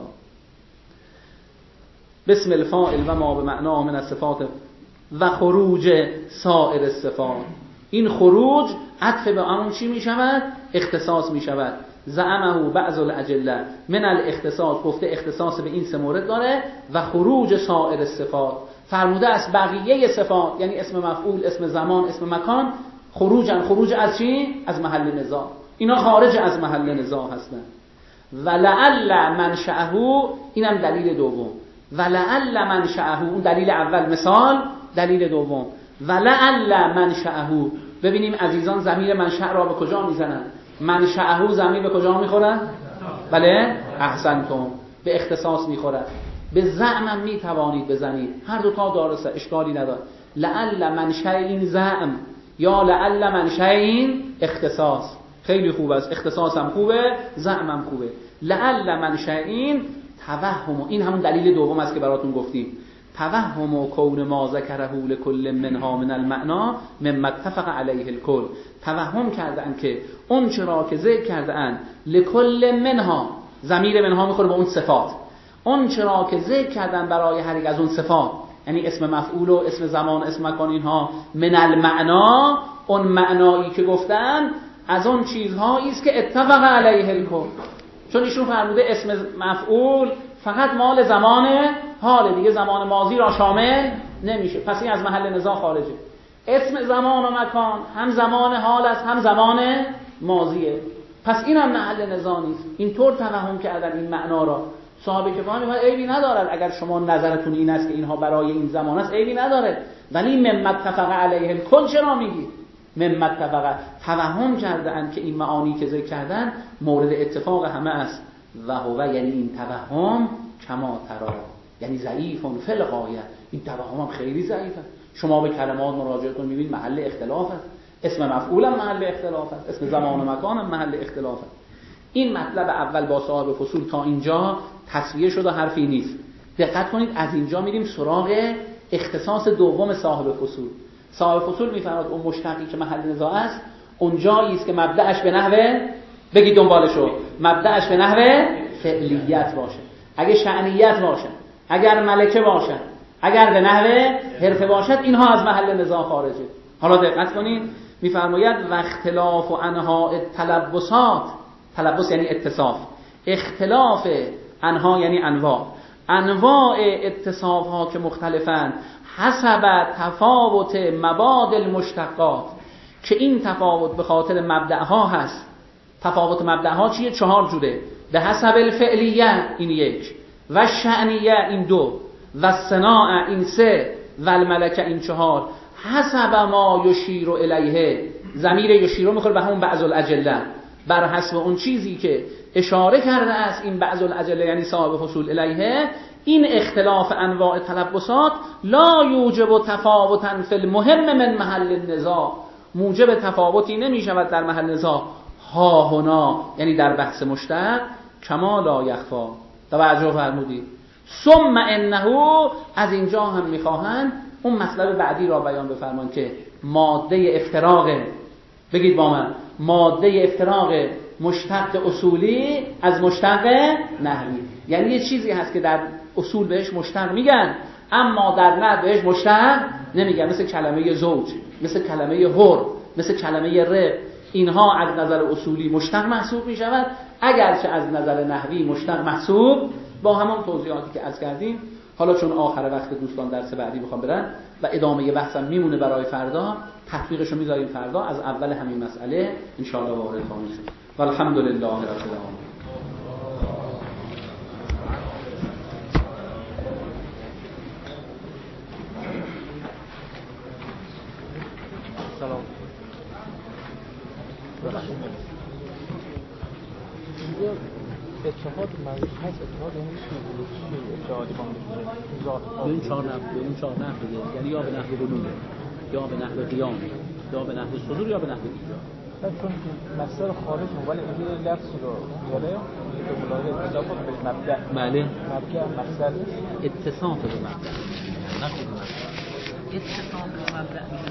B: بسم الفاعل و ما به معناه من الصفات و خروج سایر الصفات. این خروج عطف به همون چی می شود؟ اختصاص می شود. زعمه بعض الاجله من الاختصاص، گفته اختصاص به این سه مورد داره، و خروج سایر الصفات فرموده است بقیه صفات، یعنی اسم مفعول، اسم زمان، اسم مکان، خروجن. خروج از چی؟ از محل نزاع. اینا خارج از محل نزاع هستند. ولعل منشأه، اینم دلیل دوم. ولعل منشأه، اون دلیل اول مثال، دلیل دوم ولعل منشأه. ببینیم عزیزان ضمیر منشأ را به کجا میزنن؟ منشأه ضمیر به کجا میخورن؟ بله احسنتم، به اختصاص میخورن. به زعم می توانید بزنید، هر دو تا دارسته، اشکالی نداره. لعل منشأ این زعم یا لعل منشأ این اختصاص، خیلی خوب است. اختصاص هم خوبه، زعم هم خوبه. لعل منشأ این توهم، این همون دلیل دوم است که براتون گفتیم. توهم و کون ما ذکره لکل منها من المعنا مما اتفق علیه الکل. توهم کردن که اون چرا که ذکر کردن لکل منها، ضمیر منها میخوره به اون صفات، اون چرا که ذکر کردن برای هر یک از اون صفات، یعنی اسم مفعول و اسم زمان، اسم مکان، اینها من المعنا، اون معنایی که گفتن از اون چیزهایی است که اتفق علیه الکل. چون ایشون فرموده اسم مفعول فقط مال زمان حال، دیگه زمان ماضی را شامل نمیشه، پس این از محل نزاع خارجه. اسم زمان و مکان هم زمان حال است هم زمان ماضیه، پس این هم محل نزاع نیست. اینطور توهم کردن این معنا را. صاحب کفایت میگه عیبی ندارد اگر شما نظرتون این است که اینها برای این زمان است، عیبی نداره، ولی مما اتفق علیه الکل چرا میگی؟ مما اتفق، توهم کردن که این معانی که ذکر کردن مورد اتفاق همه است. و هو، یعنی این توهم کما ترا، یعنی ضعیفون فی الغایه، این توهم هم خیلی ضعیفه. شما به کلمات مراجعه کنید میبینید محل اختلاف است، اسم مفعول هم محل اختلاف است، اسم زمان و مکان هم محل اختلاف است. این مطلب اول با صاحب فصول تا اینجا تصویه شده، حرفی نیست. دقت کنید از اینجا میریم سراغ اختصاص دوم صاحب فصول. صاحب فصول میفرماید اون مشتقی که محل نزاع است اون جایی است که مبدأش به نحوه، بگید دنبالشو، مبدأش به نحوه فعلیت باشه، اگه شأنیت باشه، اگر ملکه باشه، اگر به نحوه حرفه باشد، اینها از محل نزاع خارجه. حالا دقت کنید میفرماید و اختلاف و انواع تلبسات، تلبس یعنی اتصاف، اختلاف انها یعنی انواع، انواع اتصاف ها که مختلفند حسب تفاوت مباد المشتقات، که این تفاوت به خاطر مبدأها هست. تفاوت مبدأها چیه؟ چهار جوره. به حسب الفعلیه این یک، و شأنیه این دو، و صناعه این سه، و الملکه این چهار. حسب ما یشیر الیه، ضمیر یشیر میخوره به همون بعض الاجله، بر حسب اون چیزی که اشاره کرده است این بعض الاجله یعنی صاحب فصول الیه. این اختلاف انواع تلبسات لا یوجب تفاوتا فی المهم من محل النزاع، موجب تفاوتی نمی شود در محل نزاع ها هنا، یعنی در بحث مشتق، کما لا یخفا. توجه فرمودید. ثم انه، از اینجا هم میخواهند اون مطلب بعدی را بیان بفرمان که ماده افتراق، بگید با من، ماده افتراق مشتق اصولی از مشتق نحوی. یعنی یه چیزی هست که در اصول بهش مشتق میگن اما در نحو بهش مشتق نمیگن، مثل کلمه زوج، مثل کلمه حر، مثل کلمه رق. اینها از نظر اصولی مشتق محسوب میشود، اگرچه از نظر نحوی مشتق محسوب، با همان توضیحاتی که از کردیم. حالا چون آخر وقت دوستان درس بعدی بخوام برن و ادامه بحثم میمونه برای فردا، تطبیقشو میذاریم فردا از اول همین مسئله ان شاء الله وارد خواهیم شد. والحمدلله رب العالمین. سلام.
C: اتحاد منظور هست اتحاد یعنی چی؟ اتحادی با ذات
B: به این چهار نحو به این چهار نحو دیگه، یعنی یا به نحو بلوغ یا به نحو قیام یا به نحو صدور یا به نحو ایجاد.
C: چون مصدر خارج ولی اینجا لفظ رو میاره به ملاحظه اضافه به مبدأ.
B: بله.
C: مبدأ مصدر
B: اتصاف به مبدأ. نه خود مبدأ. اتصاف به مبدأ